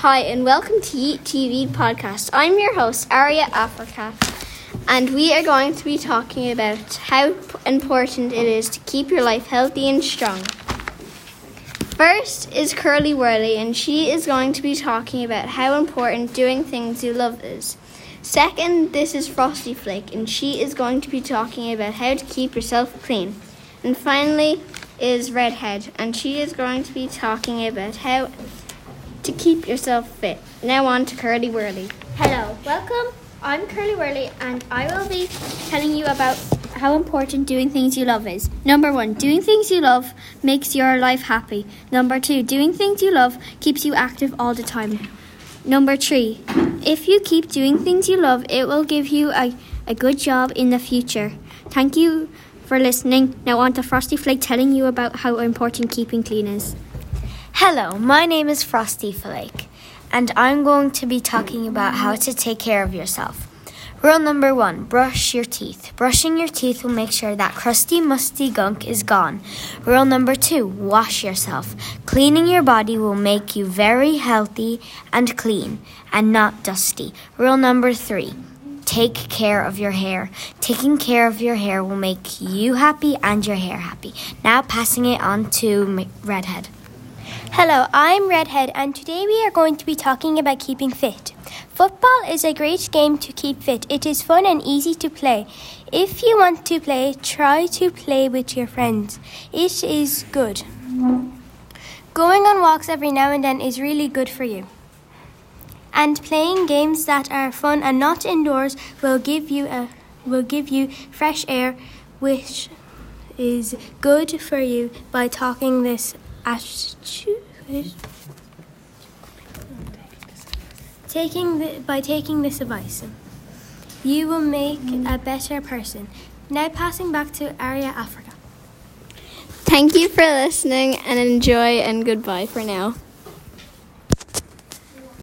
Hi, and welcome to Yeet TV podcast. I'm your host, Aria Africa, and we are going to be talking about how important it is to keep your life healthy and strong. First is Curly Whirly, and she is going to be talking about how important doing things you love is. Second, this is Frosty Flake, and she is going to be talking about how to keep yourself clean. And finally is Redhead, and she is going to be talking about how to keep yourself fit. Now on to Curly Whirly. Hello, welcome. I'm Curly Whirly, and I will be telling you about how important doing things you love is. Number 1, doing things you love makes your life happy. Number 2, doing things you love keeps you active all the time. Number 3, if you keep doing things you love, it will give you a good job in the future. Thank you for listening. Now on to Frosty Flake telling you about how important keeping clean is. Hello, my name is Frosty Flake, and I'm going to be talking about how to take care of yourself. Rule number 1, brush your teeth. Brushing your teeth will make sure that crusty, musty gunk is gone. Rule number 2, wash yourself. Cleaning your body will make you very healthy and clean and not dusty. Rule number 3, take care of your hair. Taking care of your hair will make you happy and your hair happy. Now passing it on to Redhead. Hello, I'm Redhead, and today we are going to be talking about keeping fit. Football is a great game to keep fit. It is fun and easy to play. If you want to play, try to play with your friends. It is good. Going on walks every now and then is really good for you. And playing games that are fun and not indoors will give you fresh air, which is good for you by taking this taking this advice. You will make a better person. Now passing back to Aria Africa. Thank you for listening, and enjoy, and goodbye for now.